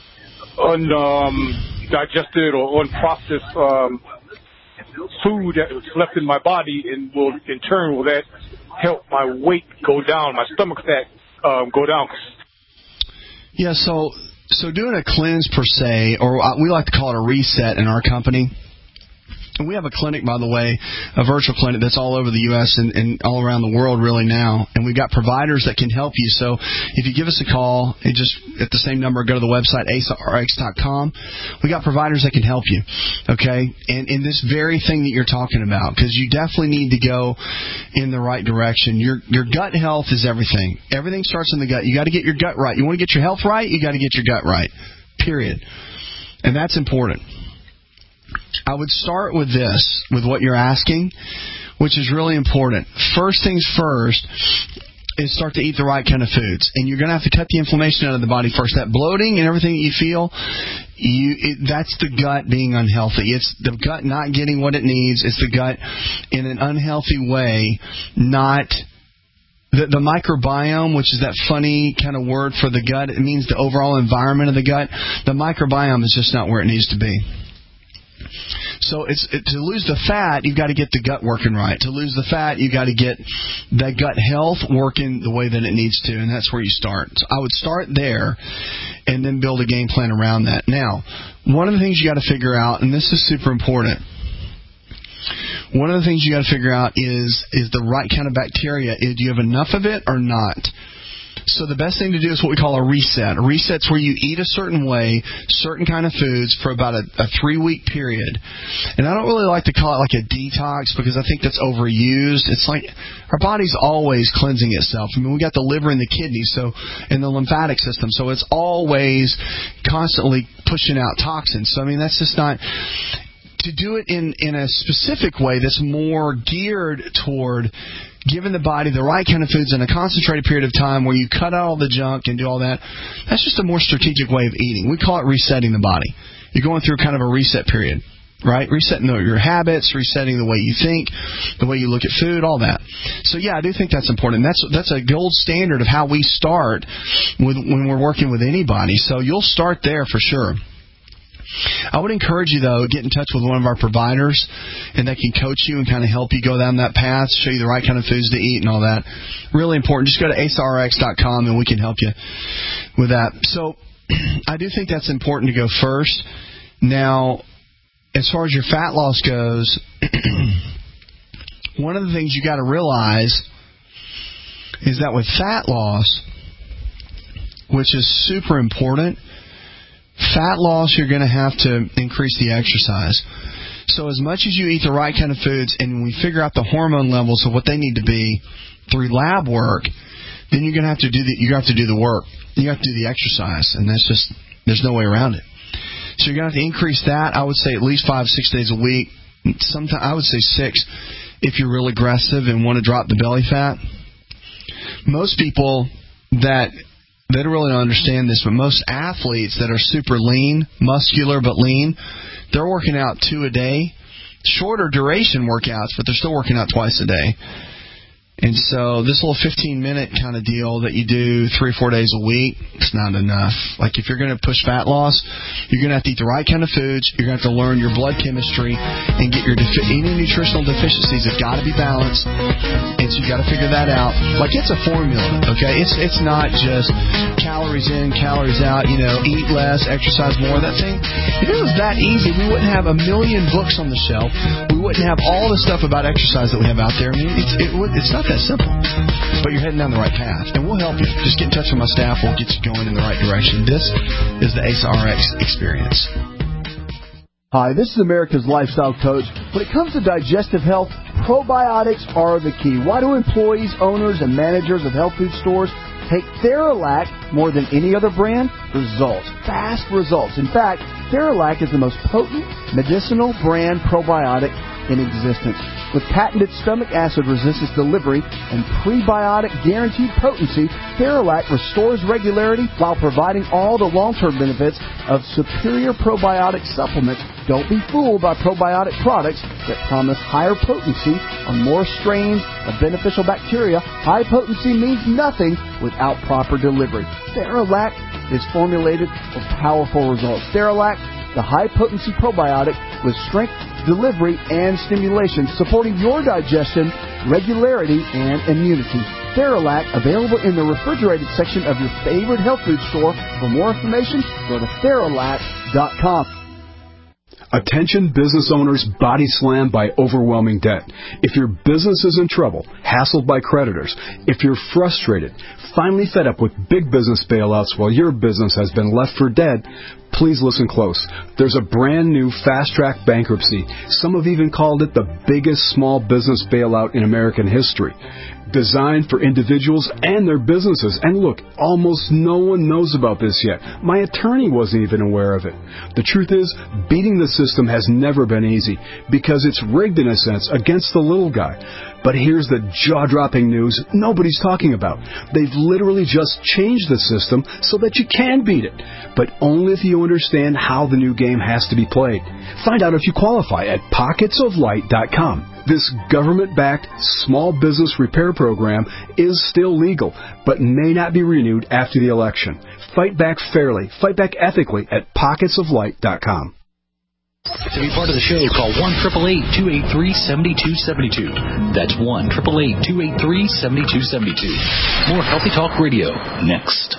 undigested um, or unprocessed um, food that was left in my body, and will in turn will that help my weight go down, my stomach fat um, go down? Yeah, so so doing a cleanse per se, or we like to call it a reset in our company. And we have a clinic, by the way, a virtual clinic that's all over the U S and, and all around the world really now. And we've got providers that can help you. So if you give us a call, it just at the same number, go to the website, asa r x dot com. We got providers that can help you, okay? And in this very thing that you're talking about, because you definitely need to go in the right direction. Your your gut health is everything. Everything starts in the gut. You got to get your gut right. You want to get your health right, you got to get your gut right, period. And that's important. I would start with this, with what you're asking, which is really important. First things first is start to eat the right kind of foods. And you're going to have to cut the inflammation out of the body first. That bloating and everything that you feel, you it, that's the gut being unhealthy. It's the gut not getting what it needs. It's the gut in an unhealthy way, not... The, the microbiome, which is that funny kind of word for the gut, it means the overall environment of the gut. The microbiome is just not where it needs to be. So it's it, to lose the fat, you've got to get the gut working right. To lose the fat, you've got to get that gut health working the way that it needs to, and that's where you start. So I would start there and then build a game plan around that. Now, one of the things you got to figure out, and this is super important, one of the things you got to figure out is is the right kind of bacteria. Do you have enough of it or not? So the best thing to do is what we call a reset. A reset's where you eat a certain way, certain kind of foods for about a, a three-week period. And I don't really like to call it like a detox, because I think that's overused. It's like our body's always cleansing itself. I mean, we got the liver and the kidneys, so and the lymphatic system, so it's always constantly pushing out toxins. So I mean, that's just not... To do it in, in a specific way that's more geared toward giving the body the right kind of foods in a concentrated period of time where you cut out all the junk and do all that, that's just a more strategic way of eating. We call it resetting the body. You're going through kind of a reset period, right? Resetting your habits, resetting the way you think, the way you look at food, all that. So, yeah, I do think that's important. That's that's a gold standard of how we start with, when we're working with anybody. So you'll start there for sure. I would encourage you, though, get in touch with one of our providers, and they can coach you and kind of help you go down that path, show you the right kind of foods to eat and all that. Really important. Just go to asa r x dot com, and we can help you with that. So I do think that's important to go first. Now, as far as your fat loss goes, one of the things you got to realize is that with fat loss, which is super important, fat loss, you're going to have to increase the exercise. So as much as you eat the right kind of foods and we figure out the hormone levels of what they need to be through lab work, then you're going to have to do the you have to do the work. You have to do the exercise, and that's just there's no way around it. So you're going to have to increase that. I would say at least five, six days a week. Sometimes I would say six if you're real aggressive and want to drop the belly fat. Most people that They don't really understand this, but most athletes that are super lean, muscular but lean, they're working out two a day, shorter duration workouts, but they're still working out twice a day. And so this little fifteen-minute kind of deal that you do three or four days a week, it's not enough. Like, if you're going to push fat loss, you're going to have to eat the right kind of foods. You're going to have to learn your blood chemistry and get your defi- any nutritional deficiencies have got to be balanced. And so you got to figure that out. Like, it's a formula, okay? It's it's not just calories in, calories out, you know, eat less, exercise more, that thing. If it was that easy, we wouldn't have a million books on the shelf. We wouldn't have all the stuff about exercise that we have out there. I mean, it's, it would, it's not that simple, but you're heading down the right path, and we'll help you. Just get in touch with my staff. We'll get you going in the right direction. This is the A C E R X experience. Hi, this is America's Lifestyle Coach. When it comes to digestive health, probiotics are the key. Why do employees, owners, and managers of health food stores take Theralac more than any other brand? Results. Fast results. In fact, Theralac is the most potent medicinal brand probiotic in existence. With patented stomach acid resistance delivery and prebiotic guaranteed potency, Theralac restores regularity while providing all the long-term benefits of superior probiotic supplements. Don't be fooled by probiotic products that promise higher potency on more strains of beneficial bacteria. High potency means nothing without proper delivery. Theralac is formulated for powerful results. Theralac, the high-potency probiotic with strength, delivery, and stimulation, supporting your digestion, regularity, and immunity. Theralac, available in the refrigerated section of your favorite health food store. For more information, go to Theralac dot com. Attention business owners body slammed by overwhelming debt. If your business is in trouble, hassled by creditors, if you're frustrated, finally fed up with big business bailouts while your business has been left for dead, please listen close. There's a brand new fast-track bankruptcy. Some have even called it the biggest small business bailout in American history. Designed for individuals and their businesses. And look, almost no one knows about this yet. My attorney wasn't even aware of it. The truth is, beating the system has never been easy because it's rigged in a sense against the little guy. But here's the jaw-dropping news nobody's talking about. They've literally just changed the system so that you can beat it, but only if you understand how the new game has to be played. Find out if you qualify at pockets of light dot com. This government-backed small business repair program is still legal, but may not be renewed after the election. Fight back fairly, fight back ethically at pockets of light dot com. To be part of the show, call one eight eight eight, two eight three, seven two seven two. That's one eight eight eight, two eight three, seven two seven two. More Healthy Talk Radio next.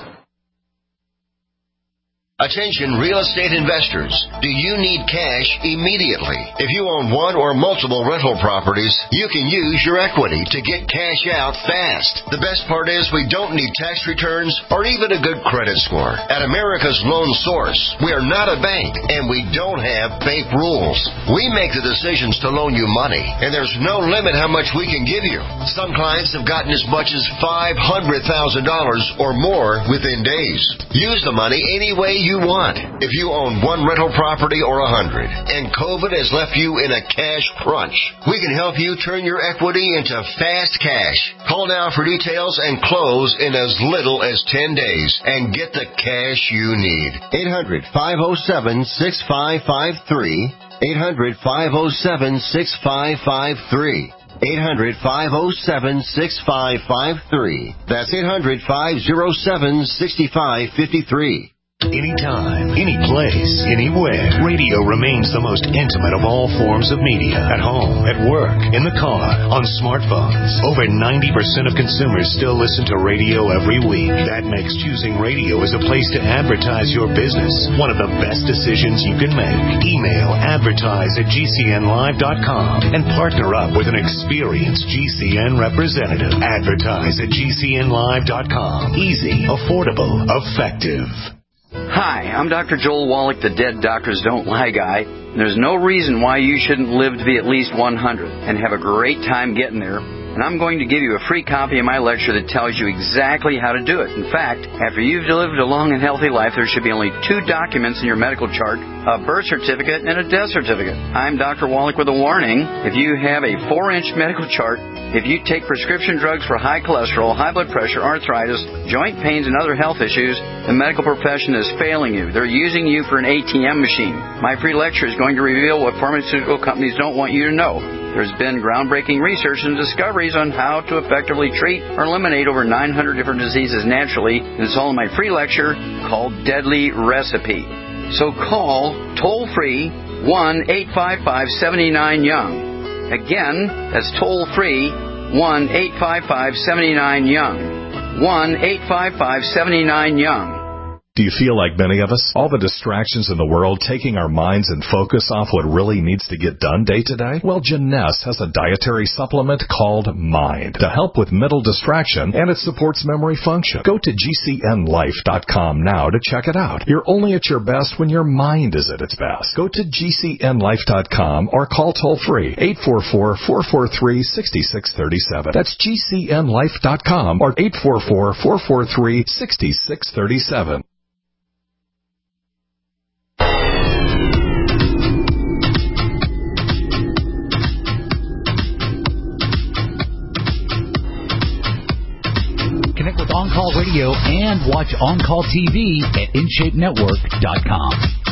Attention real estate investors. Do you need cash immediately? If you own one or multiple rental properties, you can use your equity to get cash out fast. The best part is we don't need tax returns or even a good credit score. At America's Loan Source, we are not a bank and we don't have bank rules. We make the decisions to loan you money, and there's no limit how much we can give you. Some clients have gotten as much as five hundred thousand dollars or more within days. Use the money any way you want. If you own one rental property or a hundred, and COVID has left you in a cash crunch, we can help you turn your equity into fast cash. Call now for details and close in as little as ten days and get the cash you need. eight hundred, five oh seven, six five five three. eight hundred, five oh seven, six five five three. eight hundred, five oh seven, six five five three. That's eight hundred, five oh seven, six five five three. Anytime, any place, anywhere, radio remains the most intimate of all forms of media. At home, at work, in the car, on smartphones. Over ninety percent of consumers still listen to radio every week. That makes choosing radio as a place to advertise your business one of the best decisions you can make. Email advertise at G C N live dot com and partner up with an experienced G C N representative. Advertise at G C N live dot com. Easy, affordable, effective. Hi, I'm Doctor Joel Wallach, the Dead Doctors Don't Lie guy. There's no reason why you shouldn't live to be at least one hundred and have a great time getting there. And I'm going to give you a free copy of my lecture that tells you exactly how to do it. In fact, after you've lived a long and healthy life, there should be only two documents in your medical chart, a birth certificate and a death certificate. I'm Doctor Wallach with a warning. If you have a four-inch medical chart, if you take prescription drugs for high cholesterol, high blood pressure, arthritis, joint pains, and other health issues, the medical profession is failing you. They're using you for an A T M machine. My free lecture is going to reveal what pharmaceutical companies don't want you to know. There's been groundbreaking research and discoveries on how to effectively treat or eliminate over nine hundred different diseases naturally, and it's all in my free lecture called Deadly Recipe. So call toll-free one eight five five, seven nine, young. Again, that's toll-free one eight five five, seven nine, young. one eight five five, seven nine, young. Do you feel like many of us? All the distractions in the world taking our minds and focus off what really needs to get done day to day? Well, Jeunesse has a dietary supplement called Mind to help with mental distraction, and it supports memory function. Go to G C N life dot com now to check it out. You're only at your best when your mind is at its best. Go to G C N life dot com or call toll-free eight four four, four four three, six six three seven. That's G C N life dot com or eight four four, four four three, six six three seven. Connect with On Call Radio and watch On Call T V at in shape network dot com.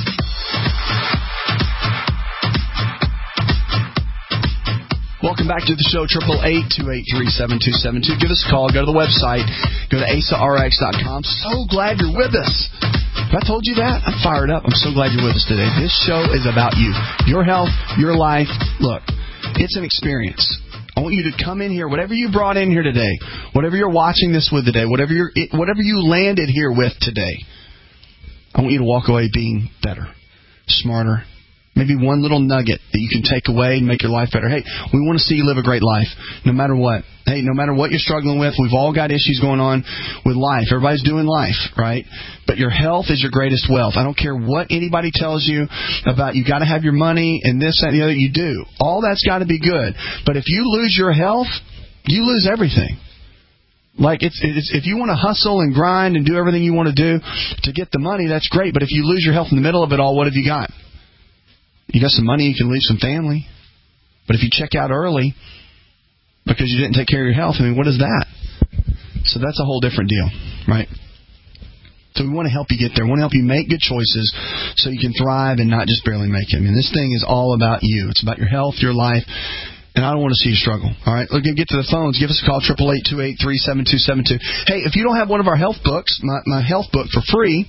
Welcome back to the show, eight eight eight, two eight three, seven two seven two. Give us a call. Go to the website. Go to A S A R X dot com. So glad you're with us. If I told you that, I'm fired up. I'm so glad you're with us today. This show is about you, your health, your life. Look, it's an experience. I want you to come in here, whatever you brought in here today, whatever you're watching this with today, whatever you're, whatever you landed here with today, I want you to walk away being better, smarter, maybe one little nugget that you can take away and make your life better. Hey, we want to see you live a great life, no matter what. Hey, no matter what you're struggling with, we've all got issues going on with life. Everybody's doing life, right? But your health is your greatest wealth. I don't care what anybody tells you about you got to have your money and this, that, and the other. You do. All that's got to be good. But if you lose your health, you lose everything. Like, it's, it's, if you want to hustle and grind and do everything you want to do to get the money, that's great. But if you lose your health in the middle of it all, what have you got? You got some money, you can leave some family. But if you check out early because you didn't take care of your health, I mean, what is that? So that's a whole different deal, right? So we want to help you get there. We want to help you make good choices so you can thrive and not just barely make it. I mean, this thing is all about you. It's about your health, your life, and I don't want to see you struggle. All right, look, get to the phones. Give us a call, eight eight eight, two eight three, seven two seven two. Hey, if you don't have one of our health books, my, my health book for free,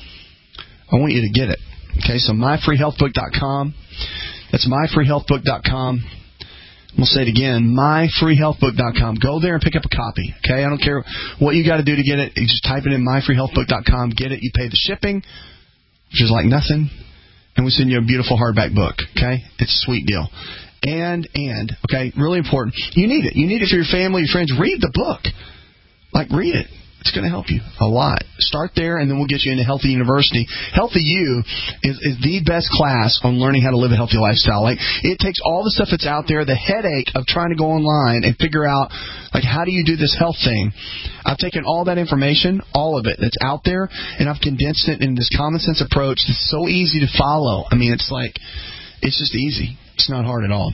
I want you to get it. Okay, so my free health book dot com. That's my free health book dot com. We'll say it again, my free health book dot com. Go there and pick up a copy. Okay, I don't care what you got to do to get it. You just type it in my free health book dot com. Get it. You pay the shipping, which is like nothing, and we send you a beautiful hardback book. Okay, it's a sweet deal. And and okay, really important. You need it. You need it for your family, your friends. Read the book. Like, read it. It's going to help you a lot. Start there, and then we'll get you into Healthy University. Healthy U is, is the best class on learning how to live a healthy lifestyle. Like, it takes all the stuff that's out there, the headache of trying to go online and figure out, like, how do you do this health thing. I've taken all that information, all of it that's out there, and I've condensed it in this common sense approach that's so easy to follow. I mean, it's like, it's just easy. It's not hard at all.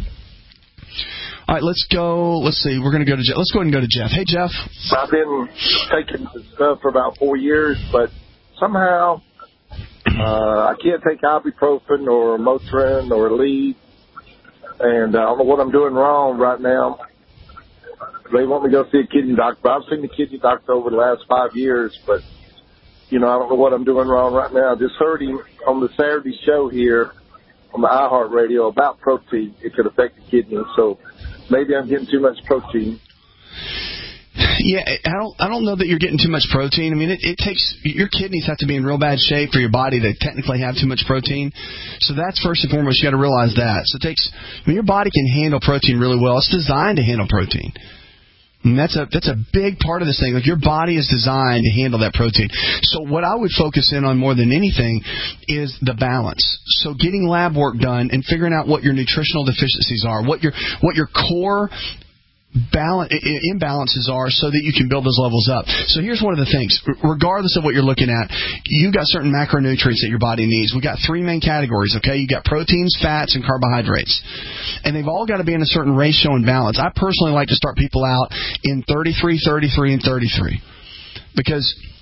All right, let's go. Let's see. We're going to go to Jeff. Let's go ahead and go to Jeff. Hey, Jeff. I've been taking this stuff for about four years, but somehow uh, I can't take ibuprofen or Motrin or Aleve, and I don't know what I'm doing wrong right now. They want me to go see a kidney doctor, but I've seen the kidney doctor over the last five years, but, you know, I don't know what I'm doing wrong right now. I just heard him on the Saturday show here on the iHeartRadio about protein. It could affect the kidney, so maybe I'm getting too much protein. Yeah, I don't. I don't know that you're getting too much protein. I mean, it, it takes your kidneys have to be in real bad shape for your body to technically have too much protein. So that's first and foremost. You got to realize that. So it takes. I mean, your body can handle protein really well. It's designed to handle protein. And that's a that's a big part of this thing. Like, your body is designed to handle that protein. So what I would focus in on more than anything is the balance. So getting lab work done and figuring out what your nutritional deficiencies are, what your what your core balance imbalances are, so that you can build those levels up. So here's one of the things. Regardless of what you're looking at, you got certain macronutrients that your body needs. We've got three main categories, okay? You got proteins, fats, and carbohydrates. And they've all got to be in a certain ratio and balance. I personally like to start people out in thirty-three, thirty-three, and thirty-three. Because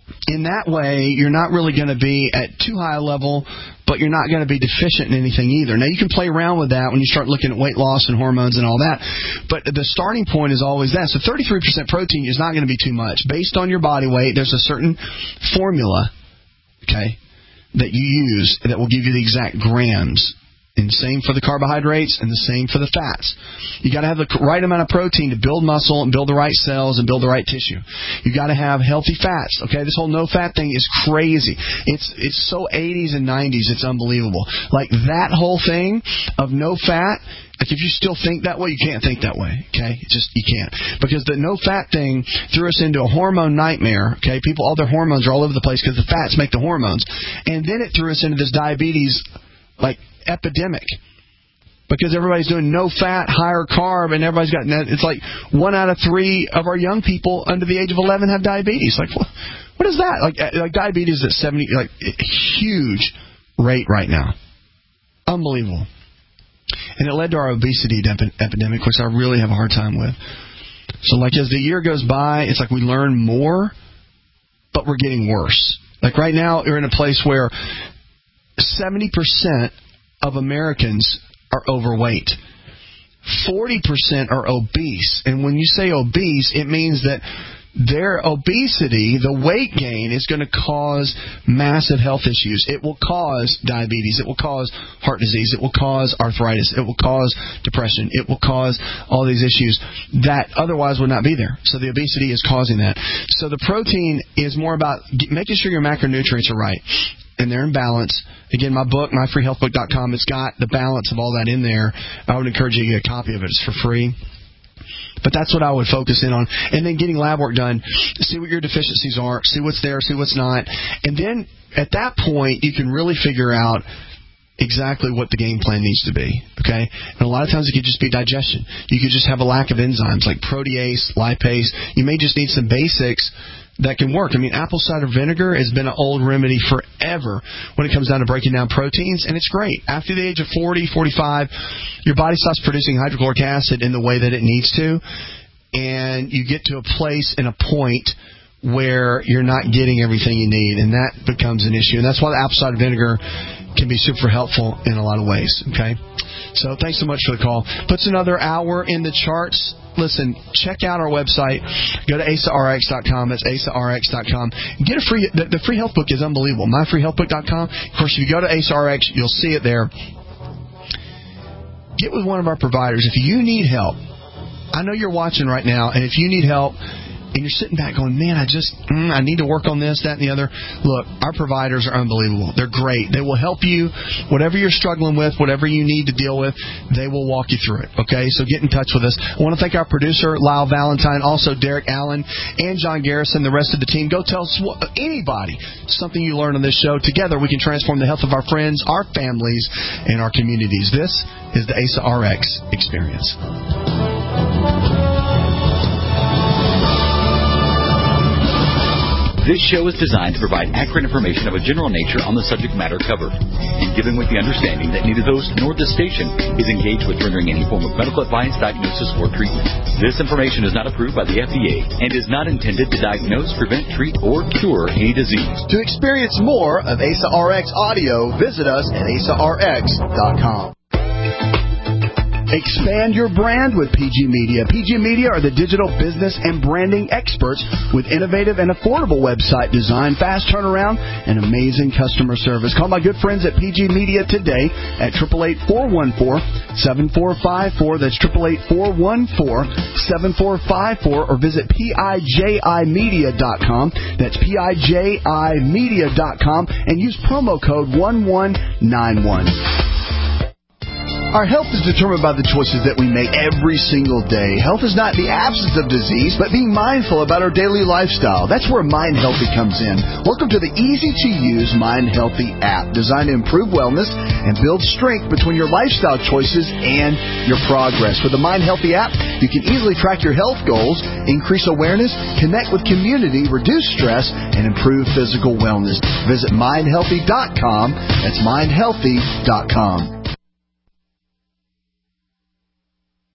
in that way, you're not really going to be at too high a level, but you're not going to be deficient in anything either. Now, you can play around with that when you start looking at weight loss and hormones and all that, but the starting point is always that. So thirty-three percent protein is not going to be too much. Based on your body weight, there's a certain formula, okay, that you use that will give you the exact grams. And same for the carbohydrates and the same for the fats. You got to have the right amount of protein to build muscle and build the right cells and build the right tissue. You got to have healthy fats. Okay, this whole no fat thing is crazy. It's it's so eighties and nineties, it's unbelievable. Like that whole thing of no fat. Like if you still think that way, you can't think that way. Okay, it's just you can't, because the no fat thing threw us into a hormone nightmare. Okay, people, all their hormones are all over the place because the fats make the hormones, and then it threw us into this diabetes like epidemic, because everybody's doing no fat, higher carb, and everybody's got, it's like one out of three of our young people under the age of eleven have diabetes. Like, what, what is that? Like, like diabetes at seventy, like a huge rate right now. Unbelievable. And it led to our obesity epidemic, which I really have a hard time with. So, like, as the year goes by, it's like we learn more, but we're getting worse. Like right now, we're in a place where seventy percent of Americans are overweight. forty percent are obese. And when you say obese, it means that their obesity, the weight gain, is going to cause massive health issues. It will cause diabetes. It will cause heart disease. It will cause arthritis. It will cause depression. It will cause all these issues that otherwise would not be there. So the obesity is causing that. So the protein is more about making sure your macronutrients are right and they're in balance. Again, my book, my free health book dot com, it's got the balance of all that in there. I would encourage you to get a copy of it. It's for free. But that's what I would focus in on. And then getting lab work done, see what your deficiencies are, see what's there, see what's not. And then at that point, you can really figure out exactly what the game plan needs to be. Okay? And a lot of times it could just be digestion. You could just have a lack of enzymes like protease, lipase. You may just need some basics that can work. I mean, apple cider vinegar has been an old remedy forever when it comes down to breaking down proteins, and it's great. After the age of forty, forty-five, your body stops producing hydrochloric acid in the way that it needs to, and you get to a place and a point where you're not getting everything you need, and that becomes an issue. And that's why the apple cider vinegar can be super helpful in a lot of ways. Okay? So thanks so much for the call. Puts another hour in the charts. Listen, check out our website. Go to A S A R X dot com. That's A S A R X dot com. Get a free. The, the free health book is unbelievable. my free health book dot com. Of course, if you go to A S A R X, you'll see it there. Get with one of our providers. If you need help, I know you're watching right now, and if you need help, and you're sitting back going, man, I just, mm, I need to work on this, that, and the other. Look, our providers are unbelievable. They're great. They will help you. Whatever you're struggling with, whatever you need to deal with, they will walk you through it. Okay? So get in touch with us. I want to thank our producer, Lyle Valentine, also Derek Allen, and John Garrison, the rest of the team. Go tell anybody something you learned on this show. Together, we can transform the health of our friends, our families, and our communities. This is the A S A R X experience. This show is designed to provide accurate information of a general nature on the subject matter covered, and given with the understanding that neither host nor the station is engaged with rendering any form of medical advice, diagnosis, or treatment. This information is not approved by the F D A and is not intended to diagnose, prevent, treat, or cure any disease. To experience more of A S A R X audio, visit us at A S A R X dot com. Expand your brand with P G Media. P G Media are the digital business and branding experts with innovative and affordable website design, fast turnaround, and amazing customer service. Call my good friends at P G Media today at eight eight eight, four one four, seven four five four. That's eight eight eight, four one four, seven four five four. Or visit P I J I media dot com. That's P I J I media dot com. And use promo code one one nine one. Our health is determined by the choices that we make every single day. Health is not the absence of disease, but being mindful about our daily lifestyle. That's where Mind Healthy comes in. Welcome to the easy-to-use Mind Healthy app, designed to improve wellness and build strength between your lifestyle choices and your progress. With the Mind Healthy app, you can easily track your health goals, increase awareness, connect with community, reduce stress, and improve physical wellness. Visit mind healthy dot com. That's mind healthy dot com.